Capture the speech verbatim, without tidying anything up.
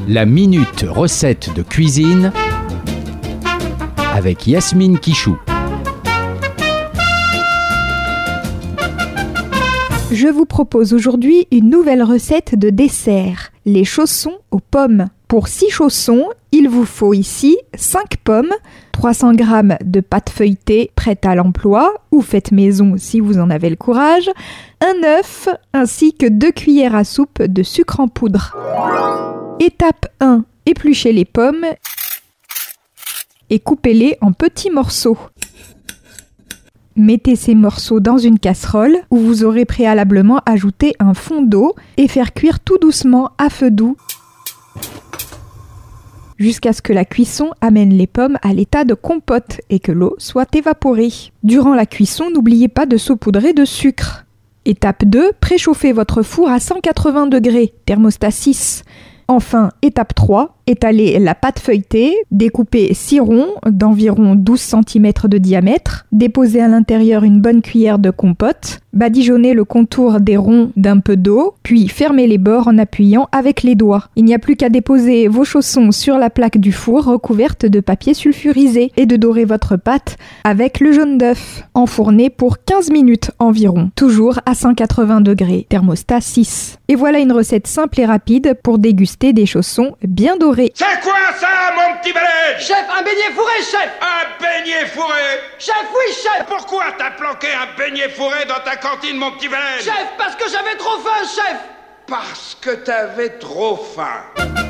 La minute recette de cuisine avec Yasmine Quichou. Je vous propose aujourd'hui une nouvelle recette de dessert, les chaussons aux pommes. Pour six chaussons, il vous faut ici cinq pommes, trois cents grammes de pâte feuilletée prête à l'emploi ou faite maison si vous en avez le courage, un œuf ainsi que deux cuillères à soupe de sucre en poudre. Étape un. Épluchez les pommes et coupez-les en petits morceaux. Mettez ces morceaux dans une casserole où vous aurez préalablement ajouté un fond d'eau et faire cuire tout doucement à feu doux jusqu'à ce que la cuisson amène les pommes à l'état de compote et que l'eau soit évaporée. Durant la cuisson, n'oubliez pas de saupoudrer de sucre. Étape deux, préchauffez votre four à cent quatre-vingts degrés, thermostat six. Enfin, étape trois, étalez la pâte feuilletée, découpez six ronds d'environ douze centimètres de diamètre, déposez à l'intérieur une bonne cuillère de compote, badigeonnez le contour des ronds d'un peu d'eau, puis fermez les bords en appuyant avec les doigts. Il n'y a plus qu'à déposer vos chaussons sur la plaque du four recouverte de papier sulfurisé et de dorer votre pâte avec le jaune d'œuf. Enfournez pour quinze minutes environ, toujours à cent quatre-vingts degrés, thermostat six. Et voilà une recette simple et rapide pour déguster des chaussons bien dorés. C'est quoi ça, mon petit balai? Chef, un beignet fourré, chef! Un beignet fourré? Chef, oui, chef! Pourquoi t'as planqué un beignet fourré dans ta cantine, mon petit balai? Chef, parce que j'avais trop faim, chef! Parce que t'avais trop faim.